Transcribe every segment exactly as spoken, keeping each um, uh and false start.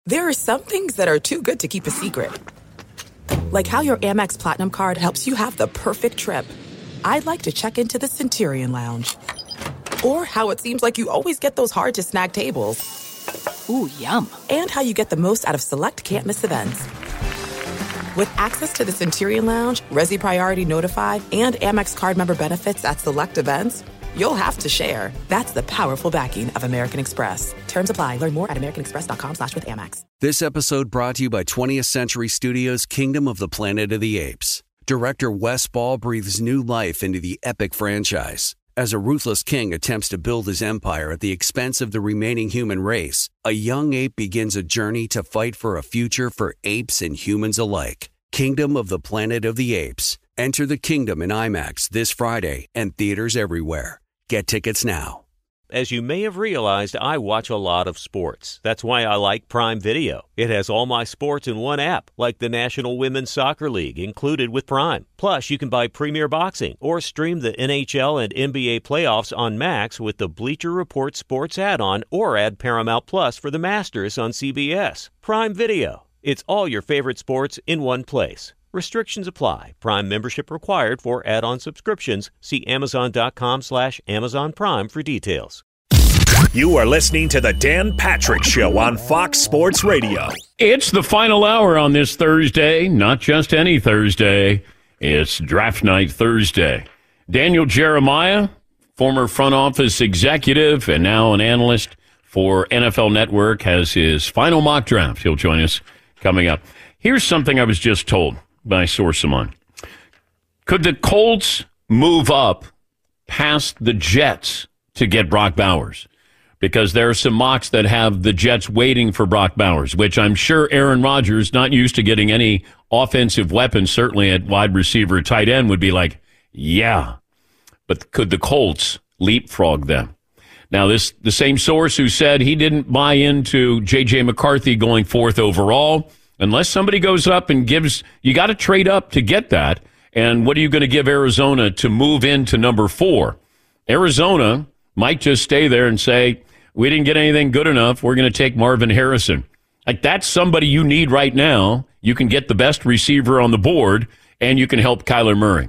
There are some things that are too good to keep a secret. Like how your Amex Platinum card helps you have the perfect trip. I'd like to check into the Centurion Lounge. Or how it seems like you always get those hard-to-snag tables. Ooh, yum. And how you get the most out of select can't-miss events. With access to the Centurion Lounge, Resi Priority Notified, and Amex card member benefits at select events, you'll have to share. That's the powerful backing of American Express. Terms apply. Learn more at americanexpress.com slash with Amex. This episode brought to you by twentieth Century Studios' Kingdom of the Planet of the Apes. Director Wes Ball breathes new life into the epic franchise. As a ruthless king attempts to build his empire at the expense of the remaining human race, a young ape begins a journey to fight for a future for apes and humans alike. Kingdom of the Planet of the Apes. Enter the kingdom in IMAX this Friday and theaters everywhere. Get tickets now. As you may have realized, I watch a lot of sports. That's why I like Prime Video. It has all my sports in one app, like the National Women's Soccer League, included with Prime. Plus, you can buy Premier Boxing or stream the N H L and N B A playoffs on Max with the Bleacher Report Sports add-on, or add Paramount Plus for the Masters on C B S. Prime Video. It's all your favorite sports in one place. Restrictions apply. Prime membership required for add-on subscriptions. See amazon.com slash Amazon Prime for details. You are listening to the Dan Patrick Show on Fox Sports Radio. It's the final hour on this Thursday, not just any Thursday. It's Draft Night Thursday. Daniel Jeremiah, former front office executive and now an analyst for N F L Network, has his final mock draft. He'll join us coming up. Here's something I was just told by a source of mine. Could the Colts move up past the Jets to get Brock Bowers? Because there are some mocks that have the Jets waiting for Brock Bowers, which I'm sure Aaron Rodgers, not used to getting any offensive weapons, certainly at wide receiver, tight end, would be like, yeah. But could the Colts leapfrog them? Now, this the same source who said he didn't buy into J J McCarthy going fourth overall. Unless somebody goes up and gives, you got to trade up to get that. And what are you going to give Arizona to move into number four? Arizona might just stay there and say, we didn't get anything good enough. We're going to take Marvin Harrison. Like, that's somebody you need right now. You can get the best receiver on the board, and you can help Kyler Murray.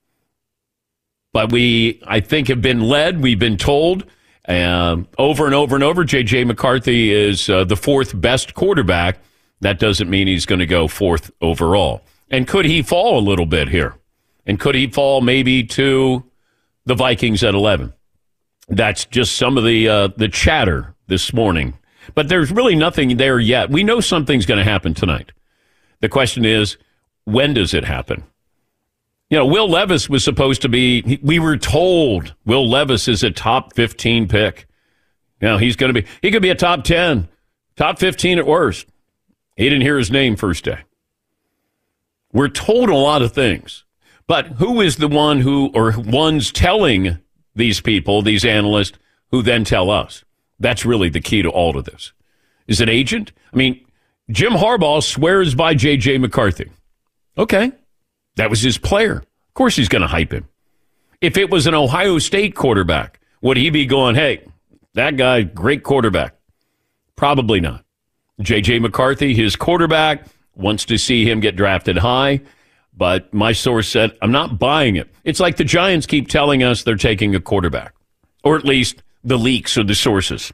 But we, I think, have been led. We've been told uh, over and over and over, J J McCarthy is uh, the fourth best quarterback. That doesn't mean he's going to go fourth overall. And could he fall a little bit here? And could he fall maybe to the Vikings at eleven? That's just some of the uh, the chatter this morning. But there's really nothing there yet. We know something's going to happen tonight. The question is, when does it happen? You know, Will Levis was supposed to be, we were told Will Levis is a top fifteen pick. You know, he's going to be, he could be a top ten, top fifteen at worst. He didn't hear his name first day. We're told a lot of things, but who is the one who, or ones telling these people, these analysts, who then tell us? That's really the key to all of this. Is it agent? I mean, Jim Harbaugh swears by J J McCarthy. Okay, that was his player. Of course he's going to hype him. If it was an Ohio State quarterback, would he be going, hey, that guy, great quarterback? Probably not. J J McCarthy, his quarterback, wants to see him get drafted high, but my source said, I'm not buying it. It's like the Giants keep telling us they're taking a quarterback, or at least the leaks or the sources.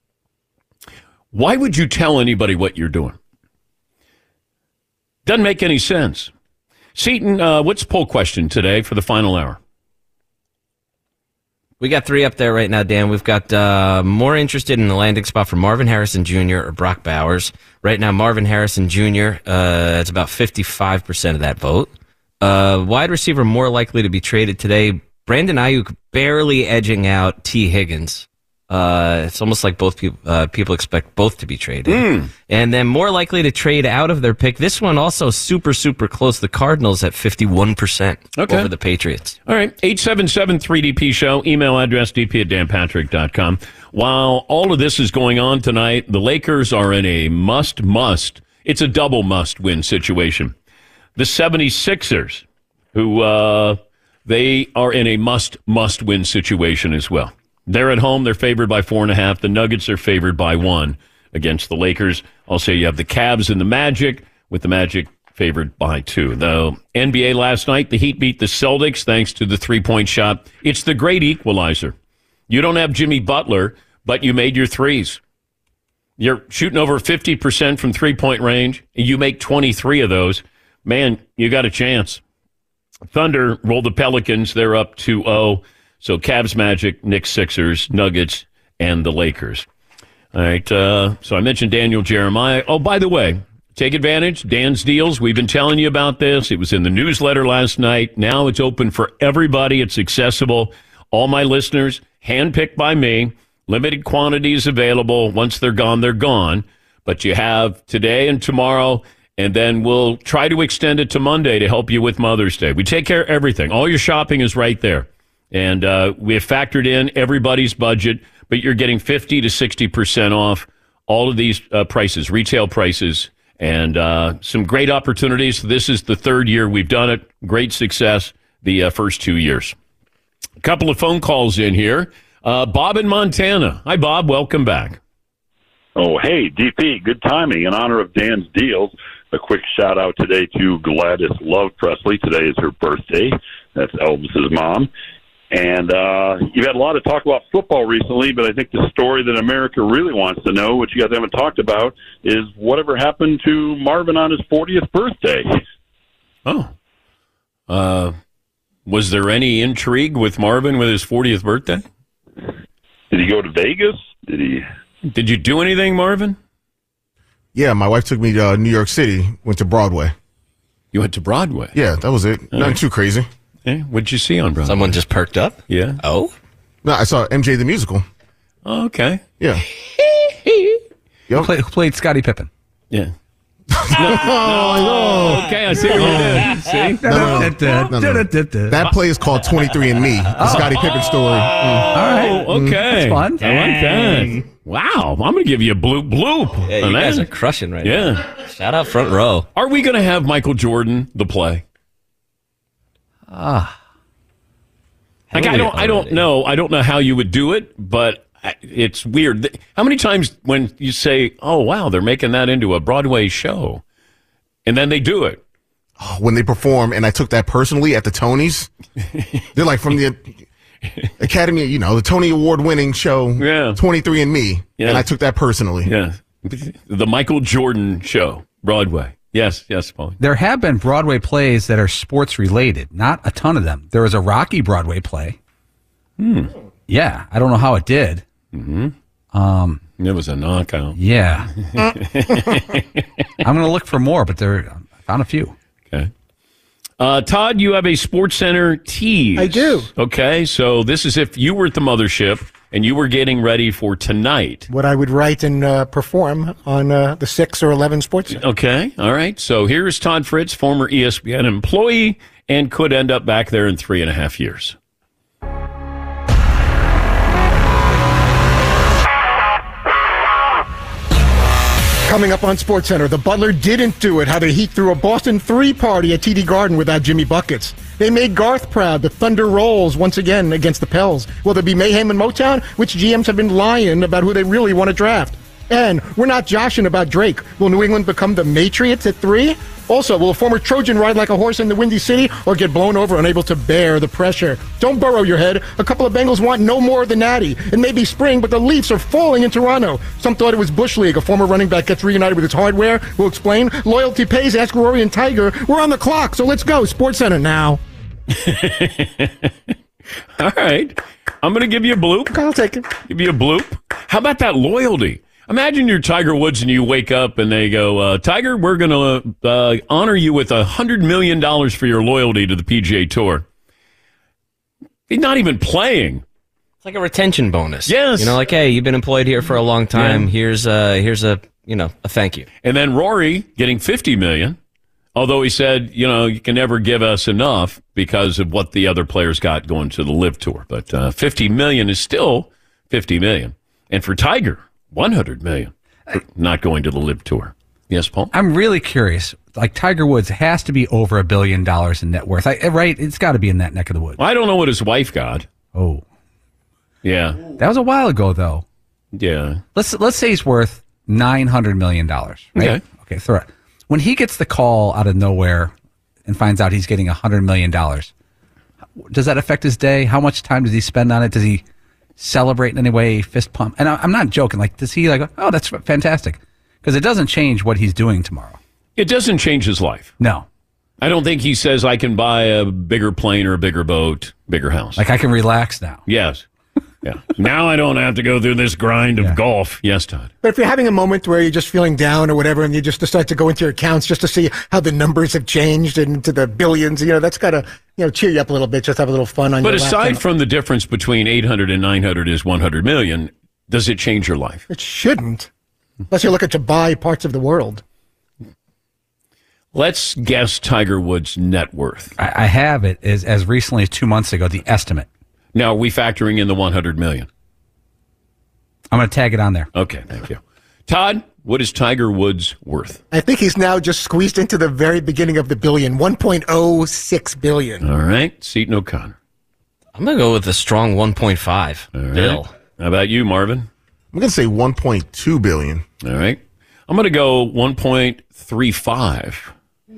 Why would you tell anybody what you're doing? Doesn't make any sense. Seton, uh, what's the poll question today for the final hour? We got three up there right now, Dan. We've got uh, more interested in the landing spot for Marvin Harrison Junior or Brock Bowers. Right now, Marvin Harrison Junior, uh, it's about fifty-five percent of that vote. Uh, wide receiver more likely to be traded today. Brandon Ayuk barely edging out T. Higgins. Uh, it's almost like both people uh, people expect both to be traded. Mm. And then more likely to trade out of their pick. This one also super, super close. The Cardinals at fifty-one percent okay. over the Patriots. All right. eight seven seven three D P show. Email address d p at dan patrick dot com. While all of this is going on tonight, the Lakers are in a must, must. It's a double must win situation. The seventy-sixers, who uh, they are in a must, must win situation as well. They're at home. They're favored by four and a half. The Nuggets are favored by one. against the Lakers. Also, you have the Cavs and the Magic, with the Magic favored by two. The N B A last night, the Heat beat the Celtics thanks to the three-point shot. It's the great equalizer. You don't have Jimmy Butler, but you made your threes. You're shooting over fifty percent from three-point range, and you make twenty-three of those. Man, you got a chance. Thunder rolled the Pelicans. They're up two oh. So Cavs, Magic, Knicks, Sixers, Nuggets, and the Lakers. All right, uh, so I mentioned Daniel Jeremiah. Oh, by the way, take advantage. Dan's Deals. We've been telling you about this. It was in the newsletter last night. Now it's open for everybody. It's accessible. All my listeners, handpicked by me. Limited quantities available. Once they're gone, they're gone. But you have today and tomorrow, and then we'll try to extend it to Monday to help you with Mother's Day. We take care of everything. All your shopping is right there. And uh, we have factored in everybody's budget, but you're getting fifty to sixty percent off all of these uh, prices, retail prices, and uh, some great opportunities. This is the third year we've done it. Great success the uh, first two years. A couple of phone calls in here. Uh, Bob in Montana. Hi, Bob. Welcome back. Oh, hey, D P. Good timing. In honor of Dan's Deals, a quick shout-out today to Gladys Love Presley. Today is her birthday. That's Elvis's mom. And uh, you've had a lot of talk about football recently, but I think the story that America really wants to know, which you guys haven't talked about, is whatever happened to Marvin on his fortieth birthday. Oh. Uh, was there any intrigue with Marvin with his fortieth birthday? Did he go to Vegas? Did he? Did you do anything, Marvin? Yeah, my wife took me to uh, New York City, went to Broadway. You went to Broadway? Yeah, that was it. All Nothing right. too crazy. Hey, what'd you see on Broadway? Someone just perked up? Yeah. Oh? No, I saw M J the Musical. Oh, okay. Yeah. Who, Yep. play, who played Scottie Pippen? Yeah. no, no, okay, I see what you did. See? No, no, no, no, no. That play is called twenty-three and me, the Scottie Pippen story. Mm. All right. Oh, okay. That's fun. I like that. Wow. I'm going to give you a bloop bloop. Yeah, you on guys that. are crushing right Yeah. now. Shout out front row. Are we going to have Michael Jordan, the play? Ah. Like, I don't, I don't know. I don't know how you would do it, but it's weird. How many times when you say, oh, wow, they're making that into a Broadway show, and then they do it? Oh, when they perform, and I took that personally at the Tonys. They're like from the Academy, you know, the Tony Award-winning show, Yeah. twenty-three and me, Yeah. and I took that personally. Yeah. The Michael Jordan show, Broadway. Yes, yes, Paul. There have been Broadway plays that are sports related. Not a ton of them. There was a Rocky Broadway play. Hmm. Yeah, I don't know how it did. Mm-hmm. Um, it was a knockout. Yeah. I'm going to look for more, but there, I found a few. Okay. Uh, Todd, you have a Sports Center tease. I do. Okay, so this is if you were at the mothership and you were getting ready for tonight. What I would write and uh, perform on uh, the six or eleven Sports Center. Okay, all right. So here's Todd Fritz, former E S P N employee, and could end up back there in three and a half years. Coming up on Sports Center, the Butler didn't do it. How the Heat threw a Boston three party at T D Garden without Jimmy Buckets. They made Garth proud. The Thunder rolls once again against the Pels. Will there be mayhem in Motown? Which G Ms have been lying about who they really want to draft? And we're not joshing about Drake. Will New England become the Matriots at three? Also, will a former Trojan ride like a horse in the Windy City or get blown over, unable to bear the pressure? Don't burrow your head. A couple of Bengals want no more of the Natty. It may be spring, but the Leafs are falling in Toronto. Some thought it was Bush League. A former running back gets reunited with his hardware. We'll explain. Loyalty pays. Ask Rory and Tiger. We're on the clock, so let's go. Sports Center now. All right. I'm going to give you a bloop. I'll take it. Give you a bloop. How about that loyalty? Imagine you're Tiger Woods and you wake up and they go, uh, Tiger, we're going to uh, honor you with one hundred million dollars for your loyalty to the P G A Tour. He's not even playing. It's like a retention bonus. Yes. You know, like, hey, you've been employed here for a long time. Yeah. Here's uh here's a, you know, a thank you. And then Rory getting fifty million dollars, although he said, you know, you can never give us enough because of what the other players got going to the Live Tour. But uh, fifty million dollars is still fifty million dollars. And for Tiger, one hundred million dollars for not going to the Live Tour. Yes, Paul? I'm really curious. Like, Tiger Woods has to be over a billion dollars in net worth. I, right? It's got to be in that neck of the woods. I don't know what his wife got. Oh. Yeah. That was a while ago, though. Yeah. Let's let's say he's worth nine hundred million dollars. Right? Okay. Okay, throw it. When he gets the call out of nowhere and finds out he's getting one hundred million dollars, does that affect his day? How much time does he spend on it? Does he celebrate in any way, fist pump? And I, I'm not joking. Like, does he like, oh, that's fantastic? Because it doesn't change what he's doing tomorrow. It doesn't change his life. No. I don't think he says I can buy a bigger plane or a bigger boat, bigger house. Like I can relax now. Yes. Yeah. Now I don't have to go through this grind of yeah. golf. Yes, Todd. But if you're having a moment where you're just feeling down or whatever, and you just decide to go into your accounts just to see how the numbers have changed into the billions, you know, that's got to, you know, cheer you up a little bit, just have a little fun on but your aside laptop. From the difference between eight hundred and nine hundred is one hundred million, does it change your life? It shouldn't. Unless you're looking to buy parts of the world. Let's guess Tiger Woods' net worth. I, I have it as, as recently as two months ago, the estimate. Now, are we factoring in the one hundred million? I'm going to tag it on there. Okay, thank you. Todd, what is Tiger Woods worth? I think he's now just squeezed into the very beginning of the billion, one point oh six billion. All right, Seton O'Connor. I'm going to go with a strong one point five. All right. Bill. How about you, Marvin? I'm going to say one point two billion. All right. I'm going to go one point three five.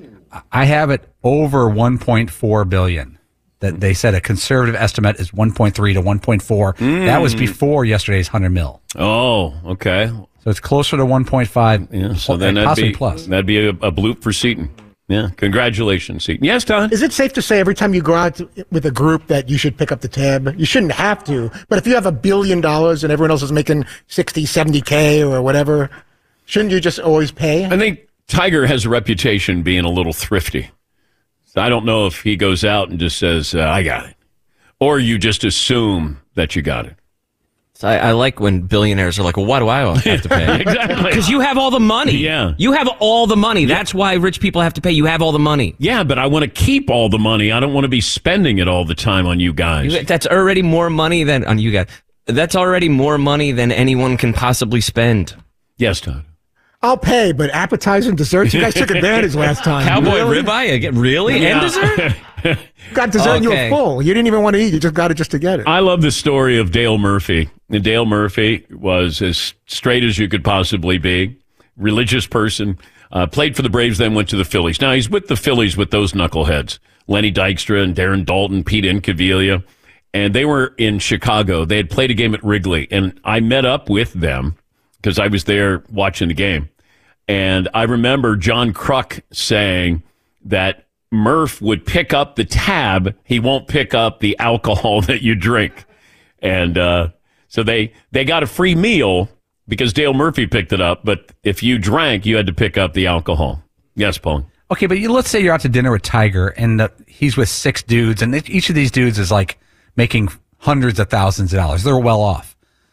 I have it over one point four billion. That they said a conservative estimate is one point three to one point four. Mm. That was before yesterday's one hundred mil. Oh, okay. So it's closer to one point five. Yeah, so then that'd be, plus. that'd be a, a bloop for Seton. Yeah, congratulations, Seton. Yes, Todd? Is it safe to say every time you go out with a group that you should pick up the tab? You shouldn't have to, but if you have a billion dollars and everyone else is making sixty, seventy K or whatever, shouldn't you just always pay? I think Tiger has a reputation being a little thrifty. So I don't know if he goes out and just says, uh, I got it. Or you just assume that you got it. So I, I like when billionaires are like, well, why do I have to pay? Exactly. Because you have all the money. Yeah. You have all the money. Yeah. That's why rich people have to pay. You have all the money. Yeah, but I want to keep all the money. I don't want to be spending it all the time on you guys. You, that's already more money than on you guys. That's already more money than anyone can possibly spend. Yes, Todd. I'll pay, but appetizer and desserts, you guys took advantage last time. Cowboy really? ribeye? Really? Yeah. And dessert? Got dessert and you Okay. were full. You didn't even want to eat. You just got it just to get it. I love the story of Dale Murphy. And Dale Murphy was as straight as you could possibly be, religious person, uh, played for the Braves, then went to the Phillies. Now he's with the Phillies with those knuckleheads, Lenny Dykstra and Darren Dalton, Pete Incaviglia, and they were in Chicago. They had played a game at Wrigley, and I met up with them because I was there watching the game. And I remember John Kruk saying that Murph would pick up the tab. He won't pick up the alcohol that you drink. And uh, so they, they got a free meal because Dale Murphy picked it up. But if you drank, you had to pick up the alcohol. Yes, Paul. Okay, but you, let's say you're out to dinner with Tiger and uh, he's with six dudes, and each of these dudes is like making hundreds of thousands of dollars. They're well off.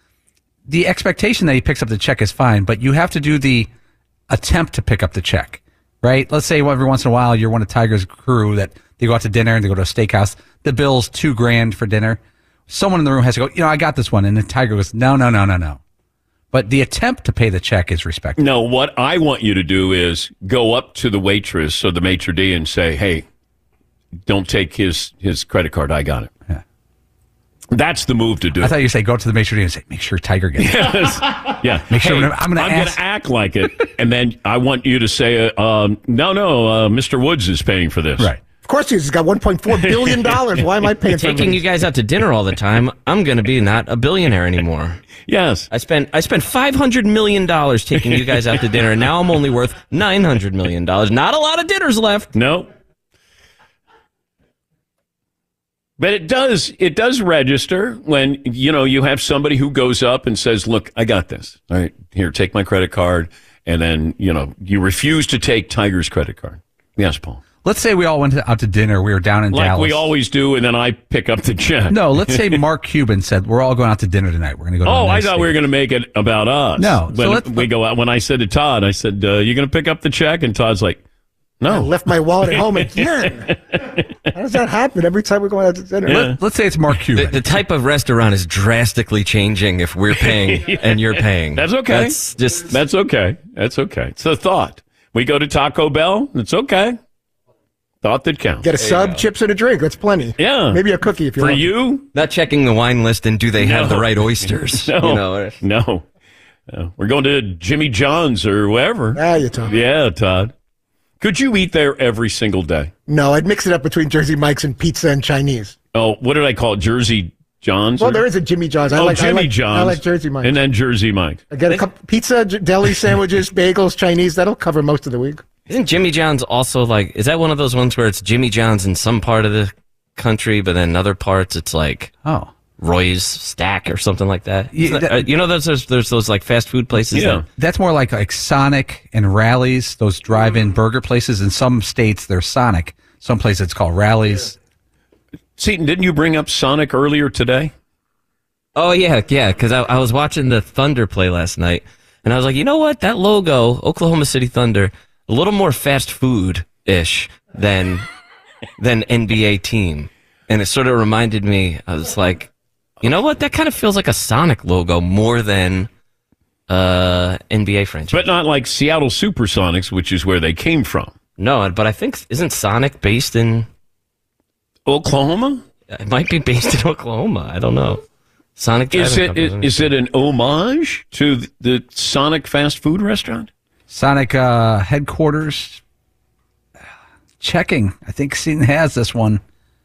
The expectation that he picks up the check is fine, but you have to do the attempt to pick up the check, right? Let's say every once in a while you're one of Tiger's crew that they go out to dinner and they go to a steakhouse. The bill's two grand for dinner. Someone in the room has to go, you know, I got this one. And then Tiger goes, no, no, no, no, no. But the attempt to pay the check is respected. No, what I want you to do is go up to the waitress or the maitre d' and say, hey, don't take his, his credit card. I got it. Yeah. That's the move to do. I thought you say go to the maitre d' and say, make sure Tiger gets it. Yes. Yeah. Make sure Hey, I'm going to I'm ask. going to act like it, and then I want you to say, uh, um, no, no, uh, Mister Woods is paying for this. Right. Of course, he's got one point four billion dollars. Why am I paying for Taking you guys out to dinner all the time, I'm going to be not a billionaire anymore. Yes. I spent I spent five hundred million dollars taking you guys out to dinner, and now I'm only worth nine hundred million dollars. Not a lot of dinners left. No. But it does it does register when, you know, you have somebody who goes up and says, look, I got this. All right, here, take my credit card. And then, you know, you refuse to take Tiger's credit card. Yes, Paul. Let's say we all went to, out to dinner. We were down in Like Dallas. we always do, and then I pick up the check. No, let's say Mark Cuban said, we're all going out to dinner tonight. We're going to go to Oh, a I nice thought we were going to make it about us. No, so When let's- we go out, when I said to Todd, I said, uh, you going to pick up the check? And Todd's like, I no. left my wallet at home again. How does that happen every time we're going out to dinner? Yeah. Let, let's say it's Mark The, Cuban. the type of restaurant is drastically changing if we're paying and you're paying. That's okay. That's just That's okay. That's okay. It's a thought. We go to Taco Bell. It's okay. Thought that counts. Get a sub, chips, and a drink. That's plenty. Yeah. Maybe a cookie if you For want. you? not checking the wine list and do they have No. the right oysters? No. You know, No. Uh, we're going to Jimmy John's or wherever. Ah, you Todd. Yeah, Todd. Could you eat there every single day? No, I'd mix it up between Jersey Mike's and pizza and Chinese. Oh, what did I call it? Jersey John's? Well, or? there is a Jimmy John's. I oh, like, Jimmy I like, John's. I like Jersey Mike's. And then Jersey Mike's. I get a couple pizza, j- deli sandwiches, bagels, Chinese. That'll cover most of the week. Isn't Jimmy John's also like, is that one of those ones where it's Jimmy John's in some part of the country, but then in other parts it's like oh Roy's Stack or something like that? Yeah, that, that- uh, you know, there's, there's there's those like fast food places. Yeah. that- That's more like like Sonic and Rallies, those drive-in burger places. In some states, they're Sonic. Some places it's called Rallies. Seton, didn't you bring up Sonic earlier today? Oh yeah, yeah. Because I, I was watching the Thunder play last night, and I was like, you know what? That logo, Oklahoma City Thunder, a little more fast food ish than than N B A team, and it sort of reminded me. I was like, you know what? That kind of feels like a Sonic logo more than uh N B A franchise. But not like Seattle Supersonics, which is where they came from. No, but I think isn't Sonic based in Oklahoma? It might be based in Oklahoma. I don't know. Sonic Is Driving it Company. is, is it an homage to the, the Sonic fast food restaurant? Sonic uh, headquarters. Checking. I think Seton has this one.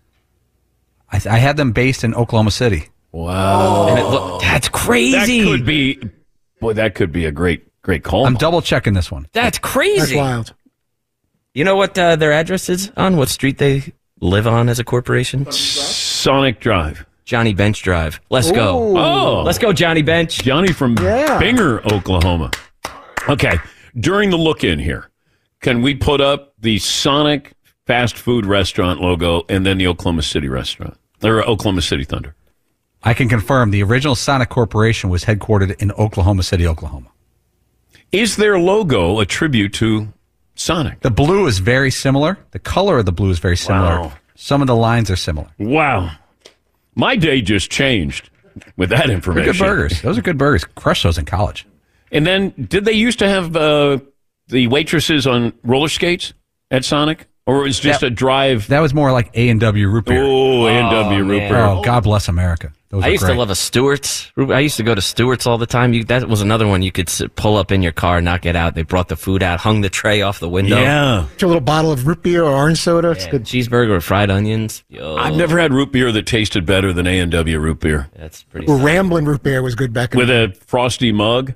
I, th- I had them based in Oklahoma City. Wow. And it look, that's crazy. That could be, boy, that could be a great, great call. I'm double checking this one. That's crazy. That's wild. You know what uh, their address is on? What street they live on as a corporation? Sonic Drive. Johnny Bench Drive. Let's go. Ooh. Oh. Let's go, Johnny Bench. Johnny from Yeah. Binger, Oklahoma. Okay. During the look-in here, can we put up the Sonic fast food restaurant logo and then the Oklahoma City restaurant? Or Oklahoma City Thunder. I can confirm the original Sonic Corporation was headquartered in Oklahoma City, Oklahoma. Is their logo a tribute to Sonic? The blue is very similar. The color of the blue is very similar. Wow. Some of the lines are similar. Wow. My day just changed with that They're information. good burgers. Those are good burgers. Crushed those in college. And then, did they used to have uh, the waitresses on roller skates at Sonic? Or it was just That- a drive? That was more like A and W root beer. Oh, A and W Oh, root man. beer. Oh, God bless America. Those I are used great. to love a Stewart's. I used to go to Stewart's all the time. You, that was another one you could sit, pull up in your car, knock it out. They brought the food out, hung the tray off the window. Yeah. Get a little bottle of root beer or orange soda. It's Yeah, good. cheeseburger with fried onions. Yo, I've never had root beer that tasted better than A and W root beer. That's pretty. Well, solid. Ramblin' root beer was good back in With the a frosty mug.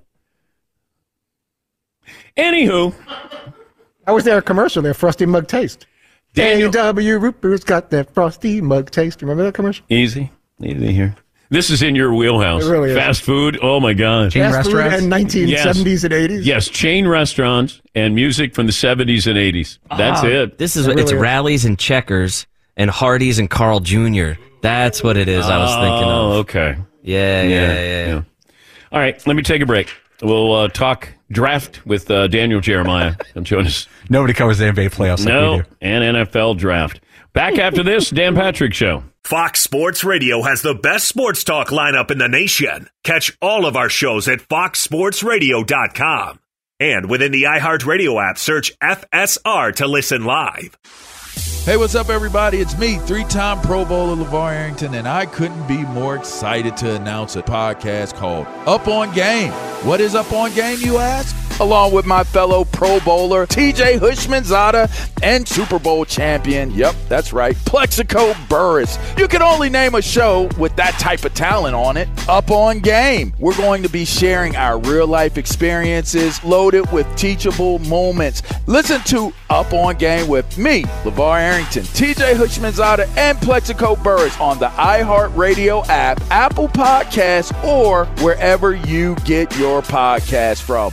Anywho, I was there a commercial there, Frosty Mug Taste. Daniel- A and W root beer's got that Frosty Mug Taste. Remember that commercial? easy. Easy here. This is in your wheelhouse. It really is. Fast food. Oh, my gosh. Chain Fast food restaurants? in nineteen seventies and eighties. Yes, chain restaurants and music from the seventies and eighties. That's Ah, it. This is It it's really is. Rallies and Checkers and Hardee's and Carl Junior That's what it is. I was thinking Oh, of. okay. Yeah, yeah, yeah. yeah. All right, let me take a break. We'll uh, talk draft with uh, Daniel Jeremiah. He'll join us. Nobody covers the N B A playoffs like we No, do. and N F L draft. Back after this, Dan Patrick Show. Fox Sports Radio has the best sports talk lineup in the nation. Catch all of our shows at fox sports radio dot com. And within the iHeartRadio app, search F S R to listen live. Hey, what's up, everybody? It's me, three-time Pro Bowler LeVar Arrington, and I couldn't be more excited to announce a podcast called Up On Game. What is Up On Game, you ask? Along with my fellow Pro Bowler, T J Hushmanzada, and Super Bowl champion, yep, that's right, Plexico Burris. You can only name a show with that type of talent on it. Up On Game. We're going to be sharing our real-life experiences loaded with teachable moments. Listen to Up On Game with me, LeVar Arrington, T J Hushmanzada, and Plexico Burris on the iHeartRadio app, Apple Podcasts, or wherever you get your podcast from.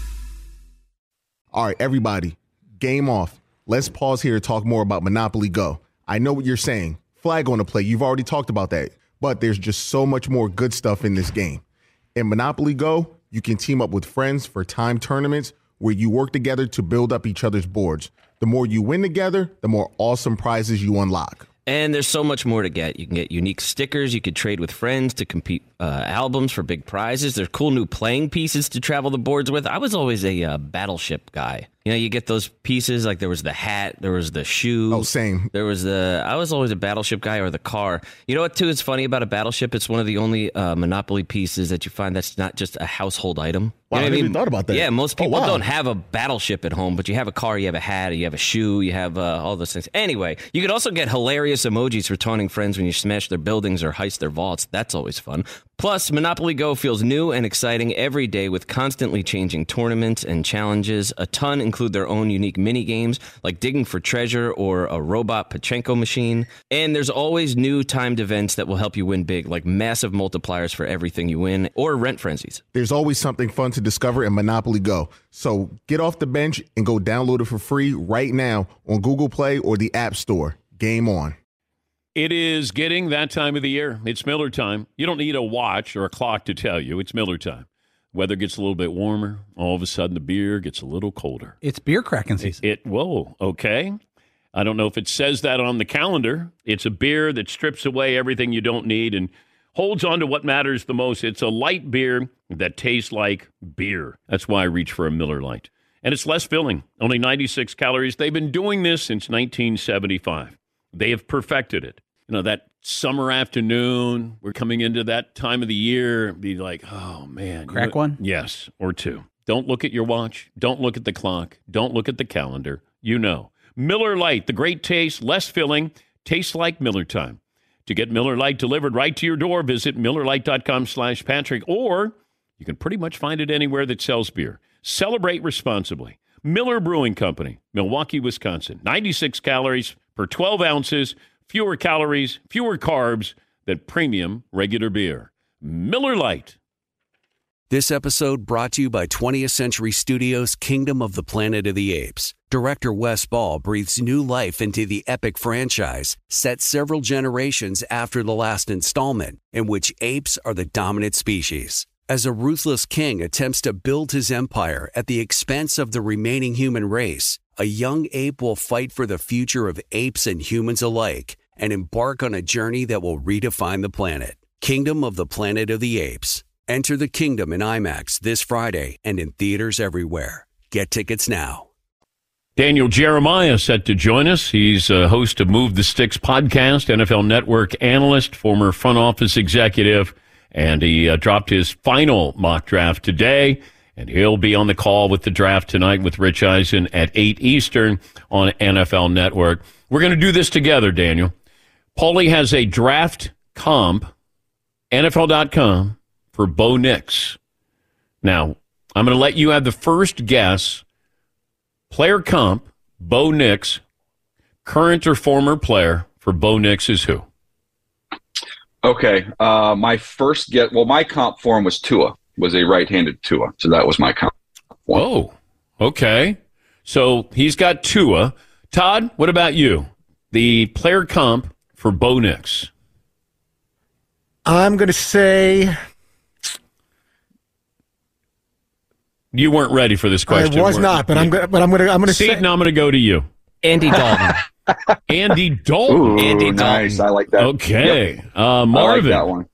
All right, everybody, game off. Let's pause here to talk more about Monopoly Go. I know what you're saying. Flag on the play. You've already talked about that. But there's just so much more good stuff in this game. In Monopoly Go, you can team up with friends for time tournaments where you work together to build up each other's boards. The more you win together, the more awesome prizes you unlock. And there's so much more to get. You can get unique stickers. You could trade with friends to compete uh, albums for big prizes. There's cool new playing pieces to travel the boards with. I was always a uh, battleship guy. You You know, you get those pieces, like there was the hat, there was the shoe. Oh, same. There was the, I was always a Battleship guy, or the car. You know what, too, is funny about a Battleship? It's one of the only uh, Monopoly pieces that you find that's not just a household item. Wow, You know I what never mean? even thought about that. Yeah, most Oh, people wow. don't have a Battleship at home, but you have a car, you have a hat, you have a shoe, you have uh, all those things. Anyway, you can also get hilarious emojis for taunting friends when you smash their buildings or heist their vaults. That's always fun. Plus, Monopoly Go feels new and exciting every day with constantly changing tournaments and challenges. A ton include their own unique mini games, like digging for treasure or a robot Pachinko machine. And there's always new timed events that will help you win big, like massive multipliers for everything you win, or rent frenzies. There's always something fun to discover in Monopoly Go. So get off the bench and go download it for free right now on Google Play or the App Store. Game on. It is getting that time of the year. It's Miller time. You don't need a watch or a clock to tell you. It's Miller time. Weather gets a little bit warmer. All of a sudden, the beer gets a little colder. It's beer cracking season. It, it whoa, okay. I don't know if it says that on the calendar. It's a beer that strips away everything you don't need and holds on to what matters the most. It's a light beer that tastes like beer. That's why I reach for a Miller Lite. And it's less filling, only ninety-six calories. They've been doing this since nineteen seventy-five. They have perfected it. You know, that summer afternoon, we're coming into that time of the year, be like, oh, man. Crack you know, one? Yes, or two. Don't look at your watch. Don't look at the clock. Don't look at the calendar. You know. Miller Lite, the great taste, less filling, tastes like Miller time. To get Miller Lite delivered right to your door, visit MillerLite.com slash Patrick, or you can pretty much find it anywhere that sells beer. Celebrate responsibly. Miller Brewing Company, Milwaukee, Wisconsin. ninety-six calories per twelve ounces, fewer calories, fewer carbs than premium regular beer. Miller Lite. This episode brought to you by twentieth Century Studios' Kingdom of the Planet of the Apes. Director Wes Ball breathes new life into the epic franchise, set several generations after the last installment, in which apes are the dominant species. As a ruthless king attempts to build his empire at the expense of the remaining human race, a young ape will fight for the future of apes and humans alike and embark on a journey that will redefine the planet. Kingdom of the Planet of the Apes. Enter the kingdom in IMAX this Friday and in theaters everywhere. Get tickets now. Daniel Jeremiah set to join us. He's a host of Move the Sticks podcast, N F L Network analyst, former front office executive, and he uh, dropped his final mock draft today, and he'll be on the call with the draft tonight with Rich Eisen at eight Eastern on N F L Network. We're going to do this together, Daniel. Paulie has a draft comp, N F L dot com, for Bo Nix. Now, I'm going to let you have the first guess. Player comp, Bo Nix, current or former player for Bo Nix is who? Okay, uh, my first get. Well, my comp for him was Tua, was a right-handed Tua, so that was my comp. Oh, okay. So he's got Tua. Todd, what about you? The player comp for Bo Nix. I'm going to say you weren't ready for this question. I was not, but I'm going. But I'm going to. I'm going to See, say. now I'm going to go to you. Andy Dalton. Andy Dalton. Ooh, Andy nice. Dalton. I like that. Okay, Yep. uh, Marvin. I like that one.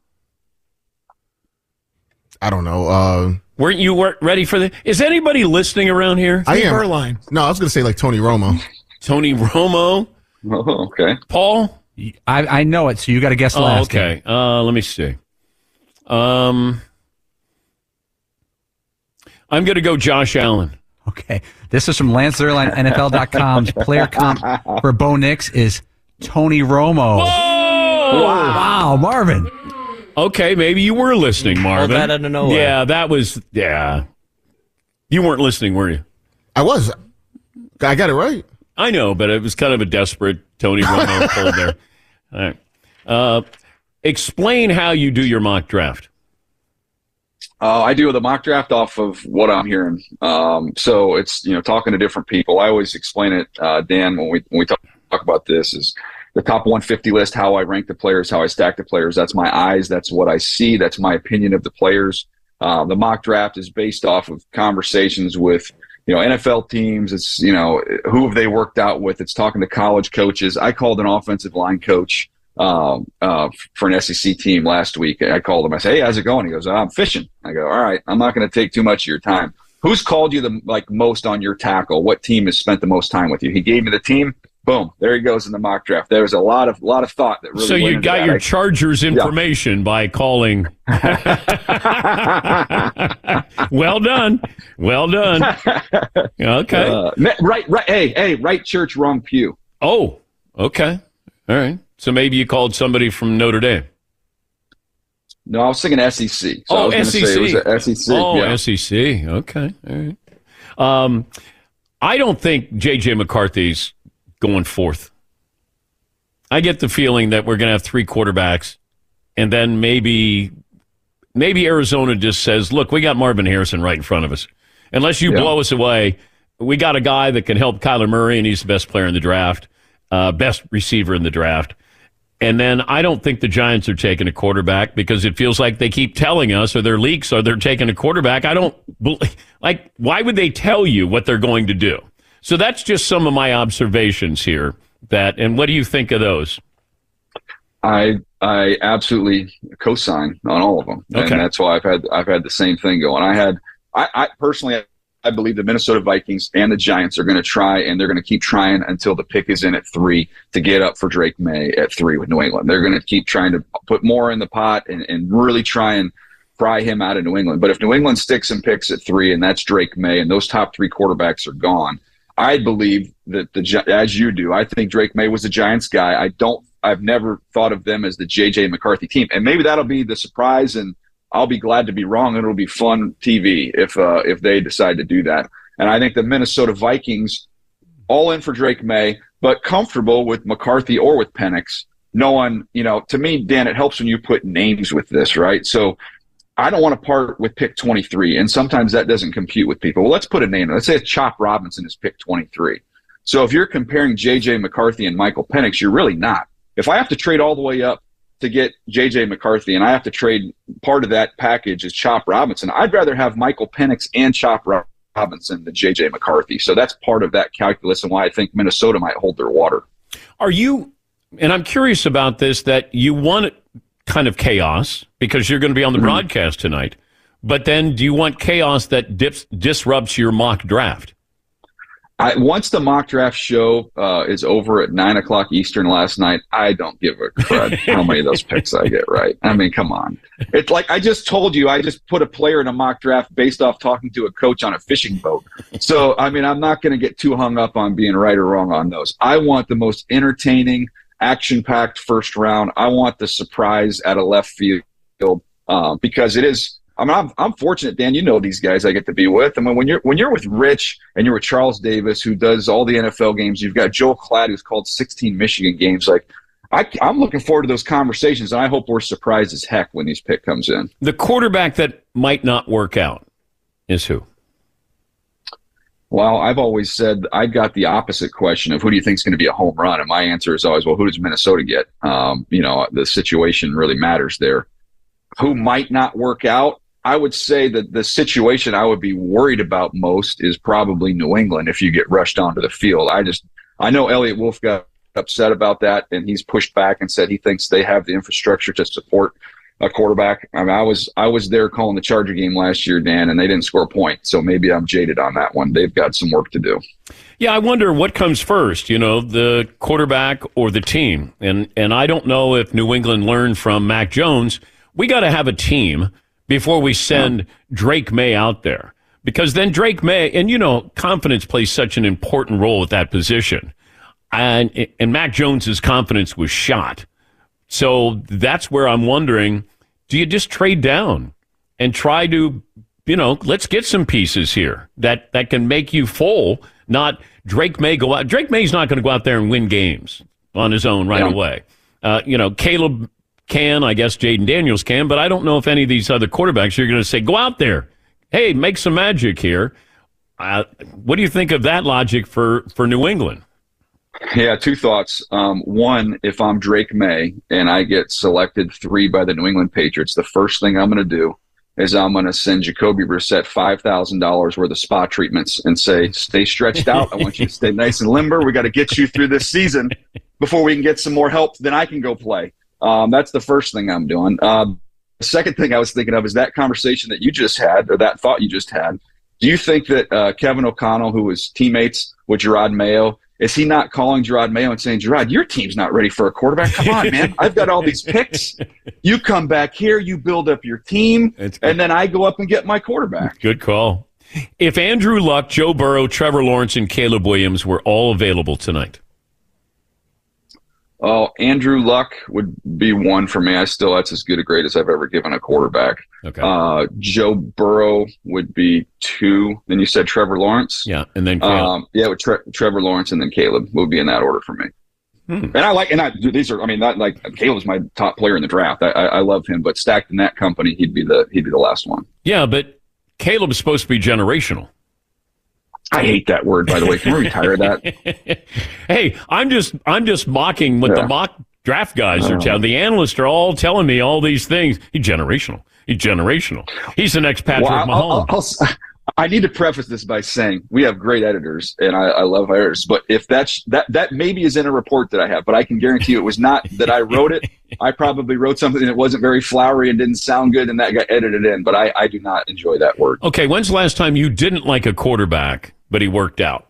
I don't know. Uh, Weren't you weren't ready for this? Is anybody listening around here? I am. Berline. No, I was going to say like Tony Romo. Tony Romo. Oh, okay. Paul. I, I know it, so you got to guess Oh, last. okay. Uh, let me see. Um, I'm going to go Josh Allen. Okay. This is from Lance Zierlein, N F L dot com's player comp for Bo Nix is Tony Romo. Whoa! Wow, Marvin. Okay, maybe you were listening, Marvin. that out of nowhere. Yeah, that was, yeah. You weren't listening, were you? I was. I got it right. I know, but it was kind of a desperate Tony Romo pull there. All right. Uh, explain how you do your mock draft. Uh, I do the mock draft off of what I'm hearing. Um, so it's, you know, talking to different people. I always explain it, uh, Dan, when we when we talk, talk about this, is the top one fifty list, how I rank the players, how I stack the players. That's my eyes. That's what I see. That's my opinion of the players. Uh, the mock draft is based off of conversations with, you know, N F L teams. It's, you know, who have they worked out with? It's talking to college coaches. I called an offensive line coach um, uh, for an S E C team last week. I called him. I said, hey, how's it going? He goes, I'm fishing. I go, all right, I'm not going to take too much of your time. who's called you the like most on your tackle? What team has spent the most time with you? He gave me the team. Boom, there he goes in the mock draft. There's a lot of lot of thought that really. So you got that. your I, Chargers information yeah. by calling. Well done, well done. Okay, uh, right, right. Hey, hey, right church, wrong pew. Oh, okay, all right. So maybe you called somebody from Notre Dame. No, I was thinking S E C. So oh, I was S E C. Say it was S E C. Oh, yeah. S E C. Okay, all right. Um, I don't think J J McCarthy's going fourth. I get the feeling that we're going to have three quarterbacks, and then maybe maybe Arizona just says, look, we got Marvin Harrison right in front of us. Unless you yeah. blow us away, we got a guy that can help Kyler Murray, and he's the best player in the draft, uh, best receiver in the draft. And then I don't think the Giants are taking a quarterback because it feels like they keep telling us, or their leaks are they're taking a quarterback. I don't like, why would they tell you what they're going to do? So that's just some of my observations here. That, and what do you think of those? I I absolutely co-sign on all of them, okay. And that's why I've had I've had the same thing going. I had I, I personally I believe the Minnesota Vikings and the Giants are going to try, and they're going to keep trying until the pick is in at three to get up for Drake May at three with New England. They're going to keep trying to put more in the pot and, and really try and pry him out of New England. But if New England sticks and picks at three, and that's Drake May, and those top three quarterbacks are gone, I believe that the as you do, I think Drake May was a Giants guy. I don't. I've never thought of them as the J J McCarthy team, and maybe that'll be the surprise. And I'll be glad to be wrong, and it'll be fun T V if uh, if they decide to do that. And I think the Minnesota Vikings, all in for Drake May, but comfortable with McCarthy or with Penix. No one, you know, to me, Dan, it helps when you put names with this, right? So I don't want to part with pick twenty-three, and sometimes that doesn't compute with people. Well, let's put a name. Let's say Chop Robinson is pick twenty-three. So if you're comparing J J McCarthy and Michael Penix, you're really not. If I have to trade all the way up to get J J McCarthy, and I have to trade part of that package is Chop Robinson, I'd rather have Michael Penix and Chop Robinson than J J McCarthy. So that's part of that calculus and why I think Minnesota might hold their water. Are you, and I'm curious about this, that you want kind of chaos because you're going to be on the mm-hmm. broadcast tonight, but then do you want chaos that dips, disrupts your mock draft? I, once the mock draft show uh, is over at nine o'clock Eastern last night, I don't give a crud how many of those picks I get right. I mean, come on. It's like I just told you, I just put a player in a mock draft based off talking to a coach on a fishing boat. So, I mean, I'm not going to get too hung up on being right or wrong on those. I want the most entertaining, action-packed first round. I want the surprise at a left field uh, because it is – I mean, I'm, I'm fortunate, Dan. You know these guys I get to be with. I mean, when you're when you're with Rich and you're with Charles Davis, who does all the N F L games, you've got Joel Klatt, who's called sixteen Michigan games. Like, I, I'm looking forward to those conversations, and I hope we're surprised as heck when these pick comes in. The quarterback that might not work out is who? Well, I've always said I got the opposite question of who do you think is going to be a home run, and my answer is always, well, who does Minnesota get? Um, you know, the situation really matters there. Who might not work out? I would say that the situation I would be worried about most is probably New England if you get rushed onto the field. I just I know Elliott Wolf got upset about that, and he's pushed back and said he thinks they have the infrastructure to support a quarterback. I mean, I was I was there calling the Charger game last year, Dan, and they didn't score a point, so maybe I'm jaded on that one. They've got some work to do. Yeah, I wonder what comes first, you know, the quarterback or the team. And and I don't know if New England learned from Mac Jones. We got to have a team before we send Drake May out there. Because then Drake May, and you know, confidence plays such an important role at that position. And, and Mac Jones's confidence was shot. So that's where I'm wondering, do you just trade down and try to, you know, let's get some pieces here that, that can make you full, not Drake May go out. Drake May's not going to go out there and win games on his own right yeah. away. Uh, you know, Caleb can, I guess Jaden Daniels can, but I don't know if any of these other quarterbacks are going to say, go out there, hey, make some magic here. Uh, what do you think of that logic for, for New England? Yeah, two thoughts. Um, one, if I'm Drake May and I get selected three by the New England Patriots, the first thing I'm going to do is I'm going to send Jacoby Brissett five thousand dollars worth of spa treatments and say, stay stretched out. I want you to stay nice and limber. We got to get you through this season before we can get some more help. Then I can go play. Um, that's the first thing I'm doing. Uh, the second thing I was thinking of is that conversation that you just had, or that thought you just had. Do you think that uh, Kevin O'Connell, who was teammates with Gerard Mayo, is he not calling Gerard Mayo and saying, Gerard, your team's not ready for a quarterback? Come on, man. I've got all these picks. You come back here, you build up your team, and then I go up and get my quarterback. Good call. If Andrew Luck, Joe Burrow, Trevor Lawrence, and Caleb Williams were all available tonight. Oh, Andrew Luck would be one for me. I still, that's as good a grade as I've ever given a quarterback. Okay. Uh, Joe Burrow would be two. Then you said Trevor Lawrence. Yeah, and then Caleb. Um, yeah, with Tre- Trevor Lawrence and then Caleb would be in that order for me. Hmm. And I like, and I, these are, I mean, that, like Caleb's my top player in the draft. I, I, I love him, but stacked in that company, he'd be the he'd be the last one. Yeah, but Caleb's supposed to be generational. I hate that word, by the way. Can we retire that? Hey, I'm just I'm just mocking what yeah. the mock draft guys are telling. The analysts are all telling me all these things. He's generational. He's generational. He's the next Patrick well, Mahomes. I'll, I'll, I'll, I need to preface this by saying we have great editors, and I, I love our editors. But if that's that that maybe is in a report that I have, but I can guarantee you it was not that I wrote it. I probably wrote something that wasn't very flowery and didn't sound good, and that got edited in. But I, I do not enjoy that word. Okay, when's the last time you didn't like a quarterback, but he worked out?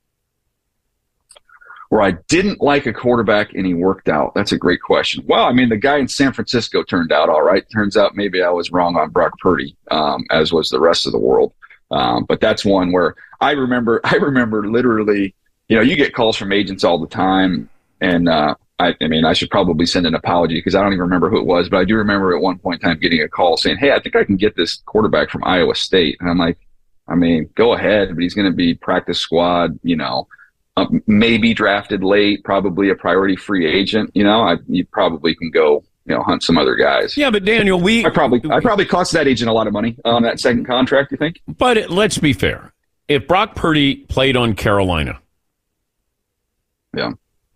Where I didn't like a quarterback and he worked out? That's a great question. Well, I mean, the guy in San Francisco turned out all right. Turns out maybe I was wrong on Brock Purdy, um, as was the rest of the world. Um, but that's one where I remember, I remember literally, you know, you get calls from agents all the time. And uh, I, I mean, I should probably send an apology because I don't even remember who it was. But I do remember at one point in time getting a call saying, hey, I think I can get this quarterback from Iowa State. And I'm like, I mean, go ahead, but he's going to be practice squad, you know, um, maybe drafted late, probably a priority free agent. You know, I, you probably can go, you know, hunt some other guys. Yeah, but Daniel, we I probably I probably cost that agent a lot of money on that second contract. You think? But it, let's be fair. If Brock Purdy played on Carolina, yeah,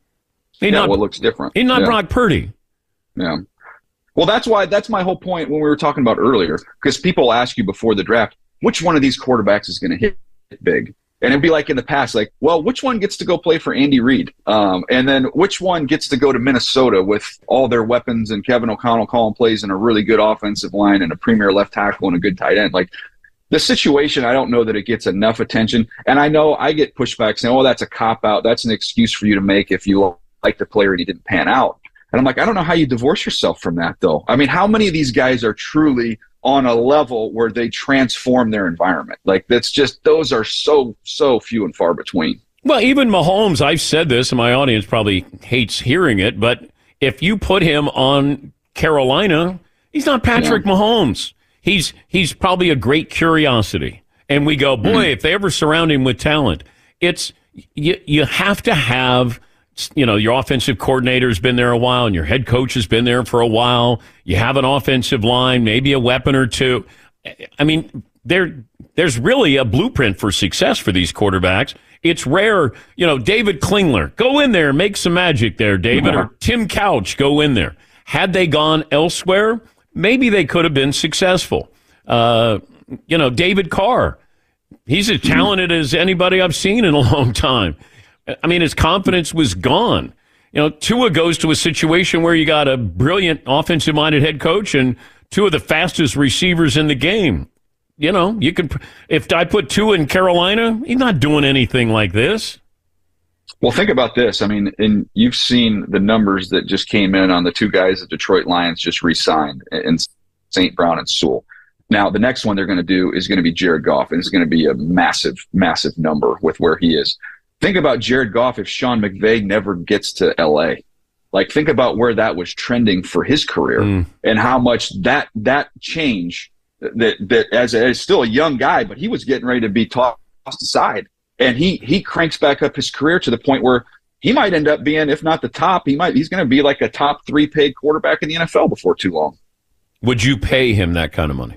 he yeah, not well, it looks different. He's not yeah. Brock Purdy. Yeah. Well, that's why that's my whole point when we were talking about earlier, because people ask you before the draft, which one of these quarterbacks is going to hit big? And it'd be like in the past, like, well, which one gets to go play for Andy Reid? Um, and then which one gets to go to Minnesota with all their weapons and Kevin O'Connell calling plays and a really good offensive line and a premier left tackle and a good tight end? Like, the situation, I don't know that it gets enough attention. And I know I get pushback saying, oh, that's a cop-out. That's an excuse for you to make if you like the player and he didn't pan out. And I'm like, I don't know how you divorce yourself from that, though. I mean, how many of these guys are truly on a level where they transform their environment? Like, that's just, those are so, so few and far between. Well, even Mahomes, I've said this, and my audience probably hates hearing it, but if you put him on Carolina, he's not Patrick yeah. Mahomes. He's he's probably a great curiosity. And we go, boy, mm-hmm. if they ever surround him with talent, it's you, you have to have, you know, your offensive coordinator's been there a while and your head coach has been there for a while. You have an offensive line, maybe a weapon or two. I mean, there there's really a blueprint for success for these quarterbacks. It's rare, you know, David Klingler, go in there, make some magic there, David, yeah. or Tim Couch, go in there. Had they gone elsewhere, maybe they could have been successful. Uh, you know, David Carr, he's as talented as anybody I've seen in a long time. I mean, his confidence was gone. You know, Tua goes to a situation where you got a brilliant offensive-minded head coach and two of the fastest receivers in the game. You know, you could, if I put Tua in Carolina, he's not doing anything like this. Well, think about this. I mean, and you've seen the numbers that just came in on the two guys that Detroit Lions just re-signed, in Saint Brown and Sewell. Now, the next one they're going to do is going to be Jared Goff, and it's going to be a massive, massive number with where he is. Think about Jared Goff if Sean McVay never gets to L A. Like, think about where that was trending for his career mm. and how much that that change that that as, a, as still a young guy, but he was getting ready to be tossed aside. And he he cranks back up his career to the point where he might end up being, if not the top, he might he's going to be like a top three paid quarterback in the N F L before too long. Would you pay him that kind of money?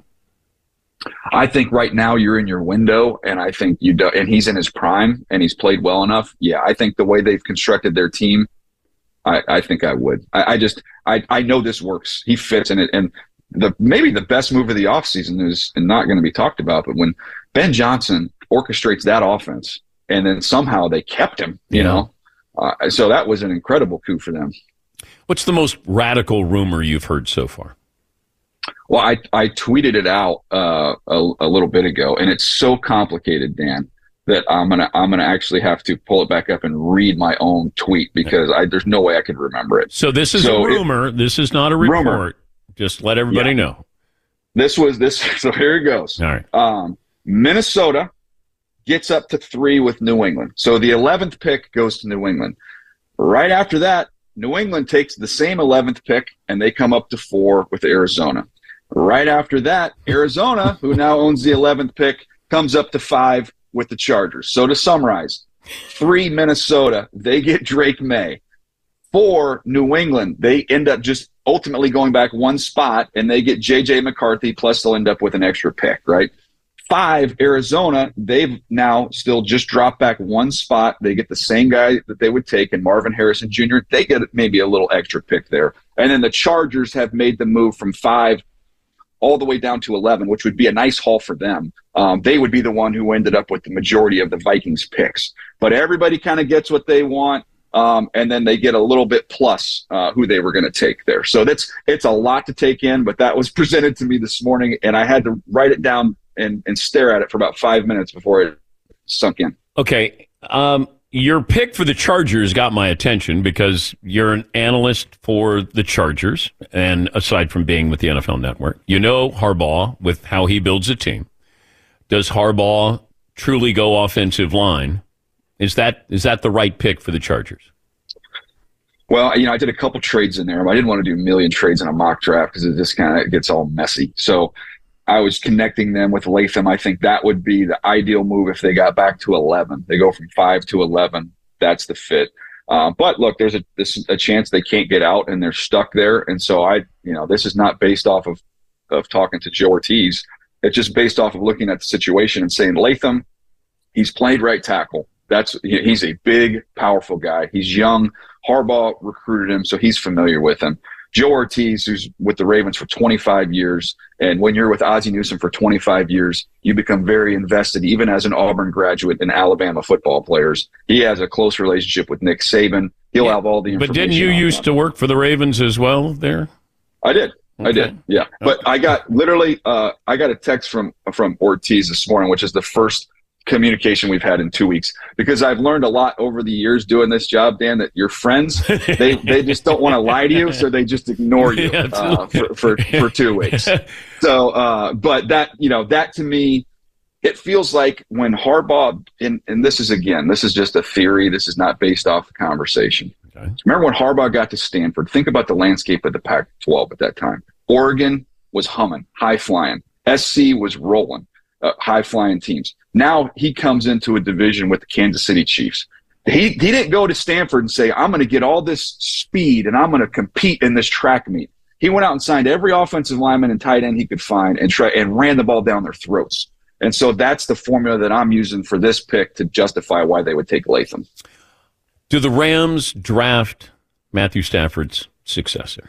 I think right now you're in your window, and I think you do, and he's in his prime, and he's played well enough. Yeah, I think the way they've constructed their team, I, I think I would. I, I just I, I know this works. He fits in it, and the maybe the best move of the offseason is and not going to be talked about, but when Ben Johnson orchestrates that offense, and then somehow they kept him, you yeah. know, uh, so that was an incredible coup for them. What's the most radical rumor you've heard so far? Well, I, I tweeted it out uh, a, a little bit ago, and it's so complicated, Dan, that I'm gonna I'm gonna actually have to pull it back up and read my own tweet because I, there's no way I could remember it. So this is so a rumor. It, this is not a report. Rumor. Just let everybody yeah. know. This was this. So here it goes. All right. Um, Minnesota gets up to three with New England. So the eleventh pick goes to New England. Right after that, New England takes the same eleventh pick, and they come up to four with Arizona. Right after that, Arizona, who now owns the eleventh pick, comes up to five with the Chargers. So to summarize, three, Minnesota, they get Drake May. Four, New England, they end up just ultimately going back one spot, and they get J J McCarthy, plus they'll end up with an extra pick, right? Five, Arizona, they've now still just dropped back one spot. They get the same guy that they would take, and Marvin Harrison Junior They get maybe a little extra pick there. And then the Chargers have made the move from five all the way down to eleven, which would be a nice haul for them. Um, they would be the one who ended up with the majority of the Vikings picks. But everybody kind of gets what they want, um, and then they get a little bit plus uh, who they were going to take there. So that's it's a lot to take in, but that was presented to me this morning, and I had to write it down and, and stare at it for about five minutes before it sunk in. Okay. Um, your pick for the Chargers got my attention because you're an analyst for the Chargers, and aside from being with the N F L Network, you know Harbaugh with how he builds a team. Does Harbaugh truly go offensive line? Is that is that the right pick for the Chargers? Well, you know, I did a couple trades in there. I didn't want to do a million trades in a mock draft because it just kind of gets all messy. So I was connecting them with Latham. I think that would be the ideal move if they got back to eleven. They go from five to eleven. That's the fit. Um, but look, there's a, this, a chance they can't get out and they're stuck there. And so I, you know, this is not based off of, of talking to Joe Ortiz. It's just based off of looking at the situation and saying, Latham, he's played right tackle. That's he's a big, powerful guy. He's young. Harbaugh recruited him, so he's familiar with him. Joe Ortiz, who's with the Ravens for twenty-five years, and when you're with Ozzie Newsome for twenty-five years, you become very invested, even as an Auburn graduate, in Alabama football players. He has a close relationship with Nick Saban. He'll yeah. have all the information. But didn't you used them. to work for the Ravens as well there? I did. Okay. I did, yeah. Okay. But I got literally uh, I got a text from from Ortiz this morning, which is the first communication we've had in two weeks, because I've learned a lot over the years doing this job, Dan, that your friends, they, they just don't want to lie to you, so they just ignore you uh, for, for, for two weeks. So, uh, but that, you know, that to me, it feels like when Harbaugh, and, and this is, again, this is just a theory, this is not based off the conversation. Okay. Remember when Harbaugh got to Stanford, think about the landscape of the Pac twelve at that time. Oregon was humming, high-flying. S C was rolling, uh, high-flying teams. Now he comes into a division with the Kansas City Chiefs. He he didn't go to Stanford and say, I'm going to get all this speed and I'm going to compete in this track meet. He went out and signed every offensive lineman and tight end he could find and try and ran the ball down their throats. And so that's the formula that I'm using for this pick to justify why they would take Latham. Do the Rams draft Matthew Stafford's successor?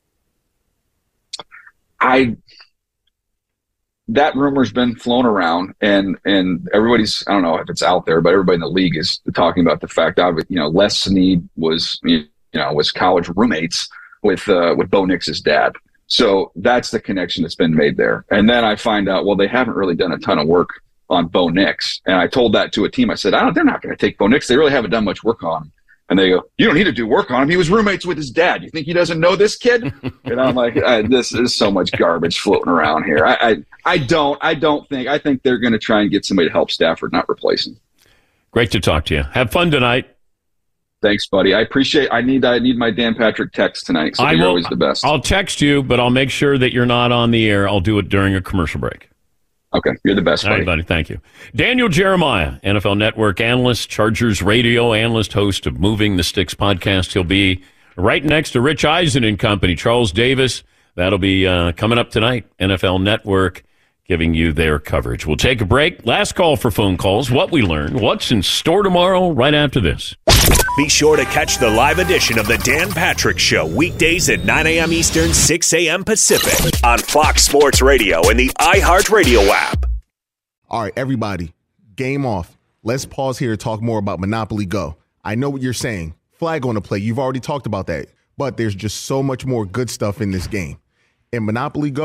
I... That rumor's been flown around, and and everybody's, I don't know if it's out there, but everybody in the league is talking about the fact that, you know, Les Snead was, you know, was college roommates with uh, with Bo Nix's dad. So that's the connection that's been made there. And then I find out, well, they haven't really done a ton of work on Bo Nix. And I told that to a team. I said, I don't, they're not going to take Bo Nix. They really haven't done much work on him. And they go, you don't need to do work on him. He was roommates with his dad. You think he doesn't know this kid? And I'm like, this is so much garbage floating around here. I, I, I don't, I don't think, I think they're going to try and get somebody to help Stafford, not replace him. Great to talk to you. Have fun tonight. Thanks, buddy. I appreciate, I need, I need my Dan Patrick text tonight. So you're always the best. I'll text you, but I'll make sure that you're not on the air. I'll do it during a commercial break. Okay, you're the best, buddy. All right, buddy, thank you. Daniel Jeremiah, N F L Network analyst, Chargers radio analyst, host of Moving the Sticks podcast. He'll be right next to Rich Eisen and company. Charles Davis, that'll be uh, coming up tonight. N F L Network giving you their coverage. We'll take a break. Last call for phone calls. What we learned. What's in store tomorrow right after this. Be sure to catch the live edition of the Dan Patrick Show weekdays at nine a.m. Eastern, six a.m. Pacific on Fox Sports Radio and the iHeartRadio app. All right, everybody, game off. Let's pause here to talk more about Monopoly Go. I know what you're saying. Flag on the play. You've already talked about that. But there's just so much more good stuff in this game. In Monopoly Go,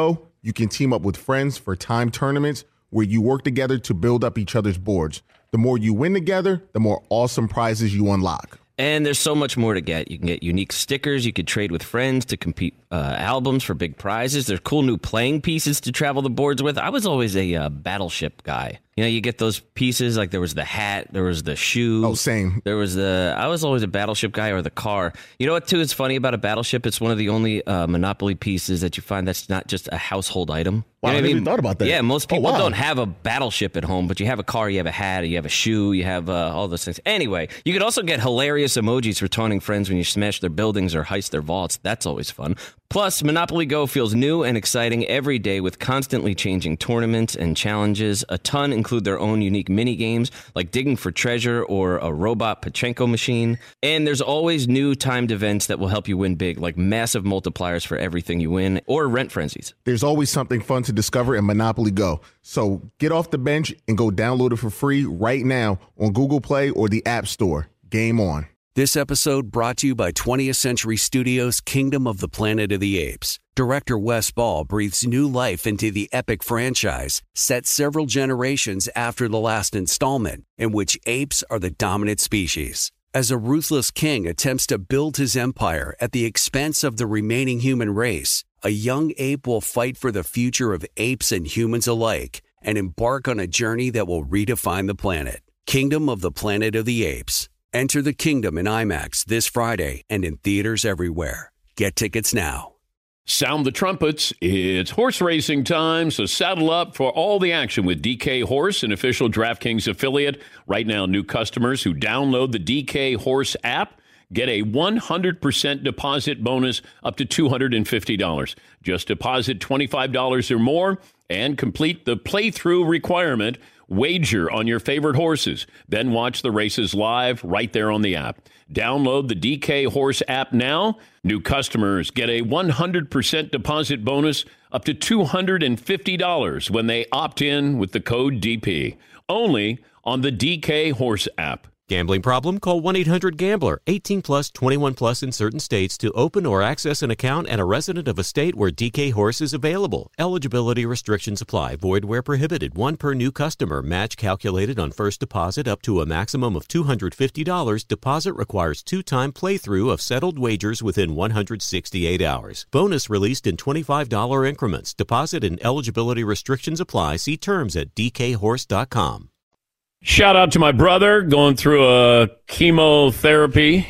You can team up with friends for time tournaments where you work together to build up each other's boards. The more you win together, the more awesome prizes you unlock. And there's so much more to get. You can get unique stickers. You could trade with friends to compete uh, albums for big prizes. There's cool new playing pieces to travel the boards with. I was always a uh, Battleship guy. You know, you get those pieces, like there was the hat, there was the shoe. Oh, same. There was the, I was always a Battleship guy, or the car. You know what, too, is funny about a Battleship? It's one of the only uh, Monopoly pieces that you find that's not just a household item. Wow, You know I what never even thought about that. Yeah, most people Oh, wow. don't have a Battleship at home, but you have a car, you have a hat, you have a shoe, you have uh, all those things. Anyway, you could also get hilarious emojis for taunting friends when you smash their buildings or heist their vaults. That's always fun. Plus, Monopoly Go feels new and exciting every day with constantly changing tournaments and challenges. A ton include their own unique mini games like digging for treasure or a robot Pachinko machine. And there's always new timed events that will help you win big, like massive multipliers for everything you win or rent frenzies. There's always something fun to discover in Monopoly Go. So get off the bench and go download it for free right now on Google Play or the App Store. Game on. This episode brought to you by twentieth Century Studios' Kingdom of the Planet of the Apes. Director Wes Ball breathes new life into the epic franchise, set several generations after the last installment, in which apes are the dominant species. As a ruthless king attempts to build his empire at the expense of the remaining human race, a young ape will fight for the future of apes and humans alike and embark on a journey that will redefine the planet. Kingdom of the Planet of the Apes. Enter the kingdom in IMAX this Friday and in theaters everywhere. Get tickets now. Sound the trumpets. It's horse racing time, so saddle up for all the action with D K Horse, an official DraftKings affiliate. Right now, new customers who download the D K Horse app get a one hundred percent deposit bonus up to two hundred fifty dollars. Just deposit twenty-five dollars or more and complete the playthrough requirement. Wager on your favorite horses, then watch the races live right there on the app. Download the D K Horse app now. New customers get a one hundred percent deposit bonus up to two hundred fifty dollars when they opt in with the code D P. Only on the D K Horse app. Gambling problem? Call one eight hundred gambler. eighteen plus, twenty-one plus in certain states to open or access an account and a resident of a state where D K Horse is available. Eligibility restrictions apply. Void where prohibited. One per new customer. Match calculated on first deposit up to a maximum of two hundred fifty dollars. Deposit requires two-time playthrough of settled wagers within one hundred sixty-eight hours. Bonus released in twenty-five dollars increments. Deposit and eligibility restrictions apply. See terms at d k horse dot com. Shout out to my brother going through a chemotherapy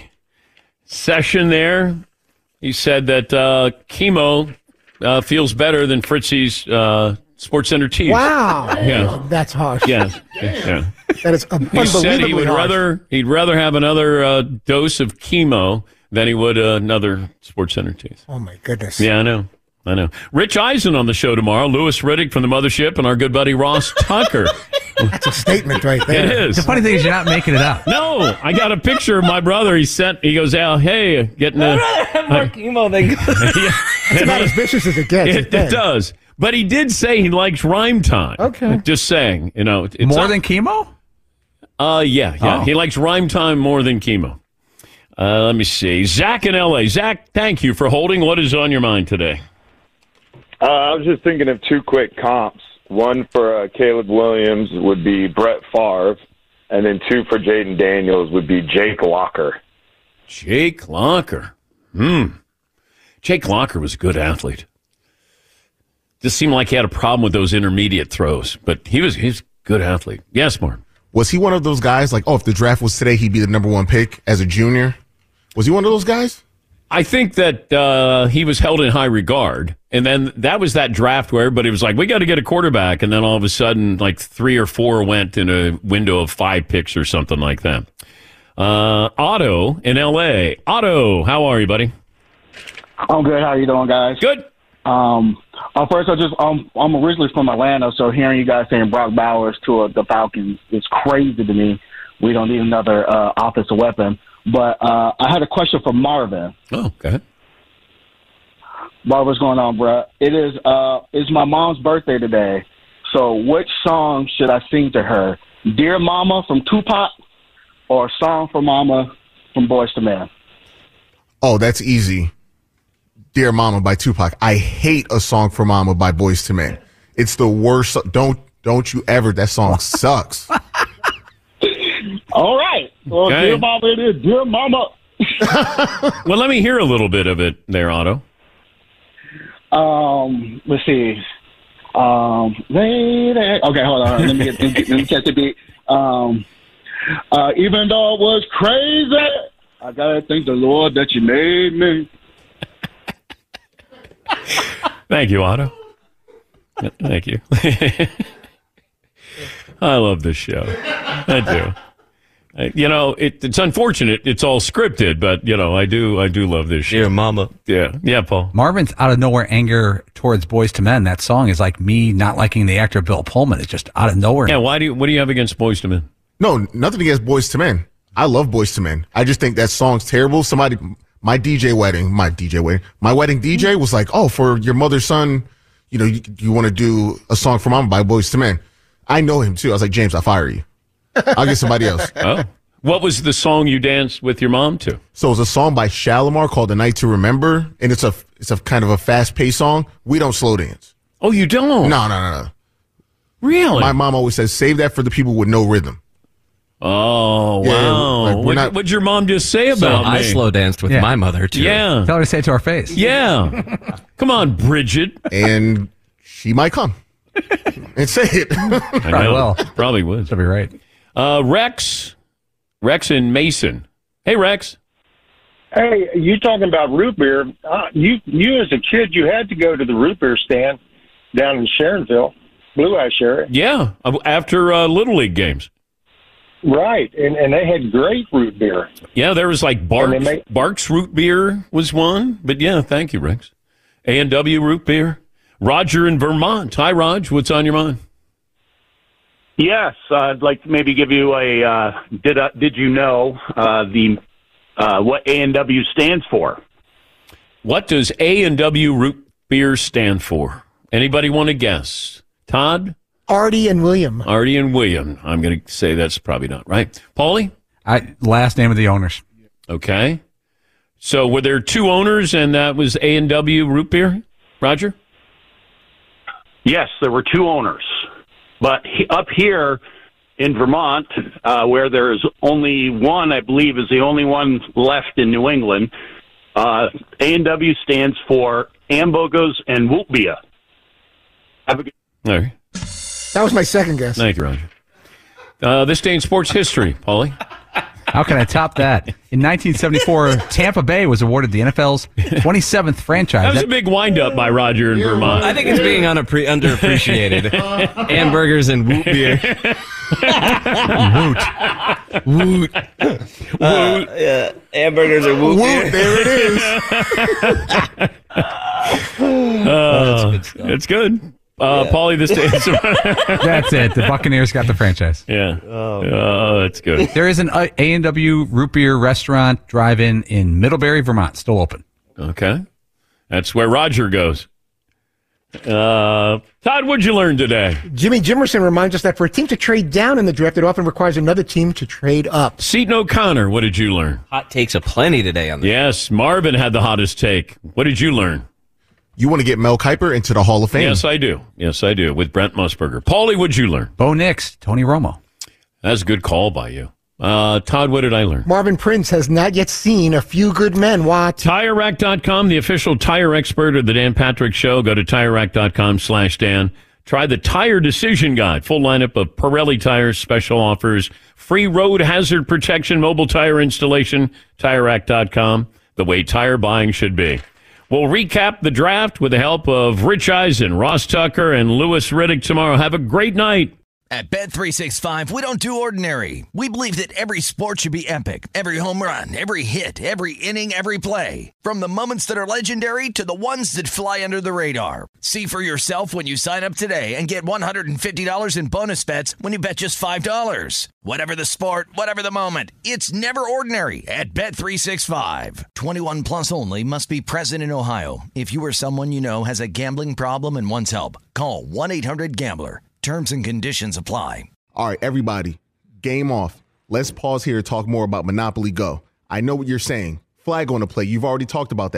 session there. He said that uh, chemo uh, feels better than Fritzy's uh, Sports Center teas. Wow. Yeah. That's harsh. Yes. Yeah. That is He unbelievably said he would harsh. rather he'd rather have another uh, dose of chemo than he would uh, another Sports Center teas. Oh, my goodness. Yeah, I know. I know. Rich Eisen on the show tomorrow. Lewis Riddick from the Mothership and our good buddy Ross Tucker. That's a statement right there. It is. The funny thing is, you're not making it up. No, I got a picture of my brother. He sent. He goes out. Hey, getting a. More chemo than That's about as vicious as it gets. It, it does. But he did say he likes rhyme time. Okay. Just saying. You know, it's More not- than chemo? Uh, yeah, yeah. Oh. He likes rhyme time more than chemo. Uh, let me see. Zach in L A. Zach, thank you for holding. What is on your mind today? Uh, I was just thinking of two quick comps. One for uh, Caleb Williams would be Brett Favre, and then two for Jaden Daniels would be Jake Locker. Jake Locker. Hmm. Jake Locker was a good athlete. Just seemed like he had a problem with those intermediate throws, but he was he's a good athlete. Yes, Mark. Was he one of those guys like, oh, if the draft was today, he'd be the number one pick as a junior? Was he one of those guys? I think that uh, he was held in high regard, and then that was that draft where everybody was like, we got to get a quarterback, and then all of a sudden, like three or four went in a window of five picks or something like that. Uh, Otto in L A. Otto, how are you, buddy? I'm good. How you doing, guys? Good. Um, uh, first, I just um, I'm originally from Atlanta, so hearing you guys saying Brock Bowers to uh, the Falcons is crazy to me. We don't need another uh, offensive weapon. But uh, I had a question for Marvin. Oh, okay. Marvin, what's going on, bro? It is uh, it's my mom's birthday today. So which song should I sing to her? Dear Mama from Tupac or Song for Mama from Boyz two Men? Oh, that's easy. Dear Mama by Tupac. I hate A Song for Mama by Boyz two Men. It's the worst. Don't don't you ever. That song sucks. All right. Well, Okay. dear mama, it is. Dear mama. Well, let me hear a little bit of it there, Otto. Um, let's see. Um, lady. Okay, hold on. Let me get, let me, get, let me catch the beat. Um, uh, even though it was crazy, I gotta thank the Lord that you made me. Thank you, Otto. Thank you. I love this show. I do. I, you know, it, it's unfortunate. It's all scripted, but you know, I do. I do love this show. Dear Mama. Yeah, yeah, Paul. Marvin's out of nowhere anger towards Boyz two Men. That song is like me not liking the actor Bill Pullman. It's just out of nowhere. Yeah. Why do you? What do you have against Boyz two Men? No, nothing against Boyz two Men. I love Boyz two Men. I just think that song's terrible. Somebody, my D J wedding, my D J wedding, my wedding D J was like, oh, for your mother's son, you know, you, you want to do a song for Mama by Boyz two Men. I know him too. I was like, James, I'll fire you. I'll get somebody else. Oh, what was the song you danced with your mom to? So it's a song by Shalimar called "The Night to Remember," and it's a it's a kind of a fast paced song. We don't slow dance. Oh, you don't? No, no, no, no. Really? My mom always says, save that for the people with no rhythm. Oh, Yeah, wow. like, we're what, not- what'd your mom just say So about I me? slow danced with Yeah. my mother, too. Yeah. Tell her to say it to our face. Yeah. Come on, Bridget. And she might come and say it. I Probably know. will. Probably would. She'll be right. Uh, Rex. Rex and Mason. Hey, Rex. Hey, you talking about root beer? Uh, you, you as a kid, you had to go to the root beer stand down in Sharonville, Blue Eye Sharon. Yeah, after uh, Little League games. Right, and and they had great root beer. Yeah, there was like Barks, And they make- Barks root beer was one. But yeah, thank you, Rex. A and W root beer. Roger in Vermont. Hi, Raj. What's on your mind? Yes, uh, I'd like to maybe give you a uh, did uh, did you know uh, the uh, what A and W stands for? What does A and W root beer stand for? Anybody want to guess? Todd? Artie and William. Artie and William. I'm going to say that's probably not right. Paulie? I, last name of the owners. Okay. So were there two owners and that was A and W root beer? Roger? Yes, there were two owners, but he, up here in Vermont, uh, where there's only one, I believe, is the only one left in New England. Uh, A and W stands for Ambogos and Wulpia. Have a good. All right. That was my second guess. Thank you, Roger. Uh, this day in sports history, Paulie. How can I top that? In nineteen seventy-four, Tampa Bay was awarded the N F L's twenty-seventh franchise. That was a big wind-up by Roger in Vermont. I think it's being unappre- underappreciated. Hamburgers and Woot beer. Woot. Woot. Uh, yeah, hamburgers and Woot beer. Woot, there it is. Uh, that's good it's good. Uh, Yeah. Paulie, this day. That's it. The Buccaneers got the franchise. Yeah. Oh, Oh, that's good. There is an A and W root beer restaurant drive-in in Middlebury, Vermont, still open. Okay. That's where Roger goes. Uh, Todd, what'd you learn today? Jimmy Jimerson reminds us that for a team to trade down in the draft, it often requires another team to trade up. Seton O'Connor, what did you learn? Hot takes aplenty today on the Yes, Marvin had the hottest take. What did you learn? You want to get Mel Kiper into the Hall of Fame? Yes, I do. Yes, I do. With Brent Musburger. Paulie, what'd you learn? Bo Nix, Tony Romo. That's a good call by you. Uh, Todd, what did I learn? Marvin Prince has not yet seen A Few Good Men. What? Tire Rack dot com, the official tire expert of the Dan Patrick Show. Go to Tire Rack dot com slash Dan. Try the Tire Decision Guide. Full lineup of Pirelli tires, special offers, free road hazard protection, mobile tire installation. Tire Rack dot com, the way tire buying should be. We'll recap the draft with the help of Rich Eisen, Ross Tucker, and Lewis Riddick tomorrow. Have a great night. At Bet three sixty-five, we don't do ordinary. We believe that every sport should be epic. Every home run, every hit, every inning, every play. From the moments that are legendary to the ones that fly under the radar. See for yourself when you sign up today and get one hundred fifty dollars in bonus bets when you bet just five dollars. Whatever the sport, whatever the moment, it's never ordinary at Bet three sixty-five. twenty-one plus only. Must be present in Ohio. If you or someone you know has a gambling problem and wants help, call one eight hundred gambler. Terms and conditions apply. All right, everybody, game off. Let's pause here to talk more about Monopoly Go. I know what you're saying. Flag on the play. You've already talked about that.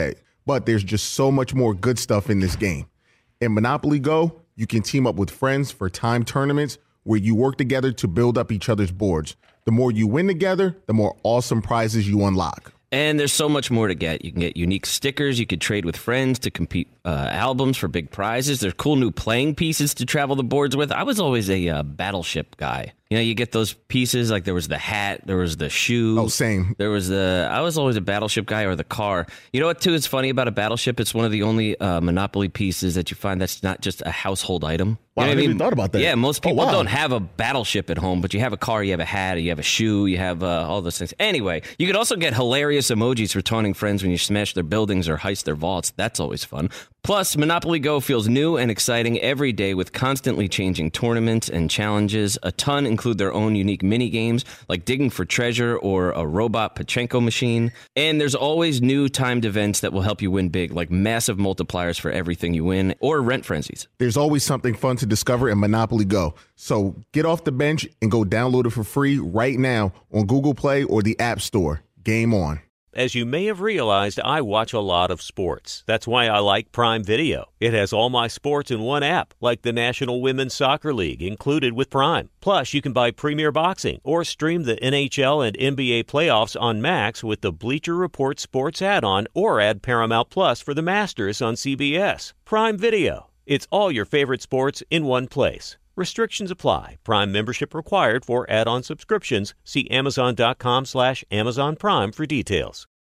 but there's just so much more good stuff in this game. In Monopoly Go, you can team up with friends for time tournaments where you work together to build up each other's boards. The more you win together, the more awesome prizes you unlock. And there's so much more to get. You can get unique stickers. You could trade with friends to compete uh, albums for big prizes. There's cool new playing pieces to travel the boards with. I was always a uh, Battleship guy. You know, you get those pieces, like there was the hat, there was the shoe. Oh, same. There was the, I was always a Battleship guy, or the car. You know what, too, is funny about a Battleship? It's one of the only uh, Monopoly pieces that you find that's not just a household item. Wow, You know I what never even thought about that. Yeah, most people Oh, wow. don't have a Battleship at home, but you have a car, you have a hat, you have a shoe, you have uh, all those things. Anyway, you could also get hilarious emojis for taunting friends when you smash their buildings or heist their vaults. That's always fun. Plus, Monopoly Go feels new and exciting every day with constantly changing tournaments and challenges. A ton include their own unique mini games like digging for treasure or a robot Pachinko machine. And there's always new timed events that will help you win big, like massive multipliers for everything you win or rent frenzies. There's always something fun to discover in Monopoly Go. So get off the bench and go download it for free right now on Google Play or the App Store. Game on. As you may have realized, I watch a lot of sports. That's why I like Prime Video. It has all my sports in one app, like the National Women's Soccer League, included with Prime. Plus, you can buy Premier Boxing or stream the N H L and N B A playoffs on Max with the Bleacher Report Sports add-on, or add Paramount Plus for the Masters on C B S. Prime Video. It's all your favorite sports in one place. Restrictions apply. Prime membership required for add-on subscriptions. See Amazon.com slash Amazon Prime for details.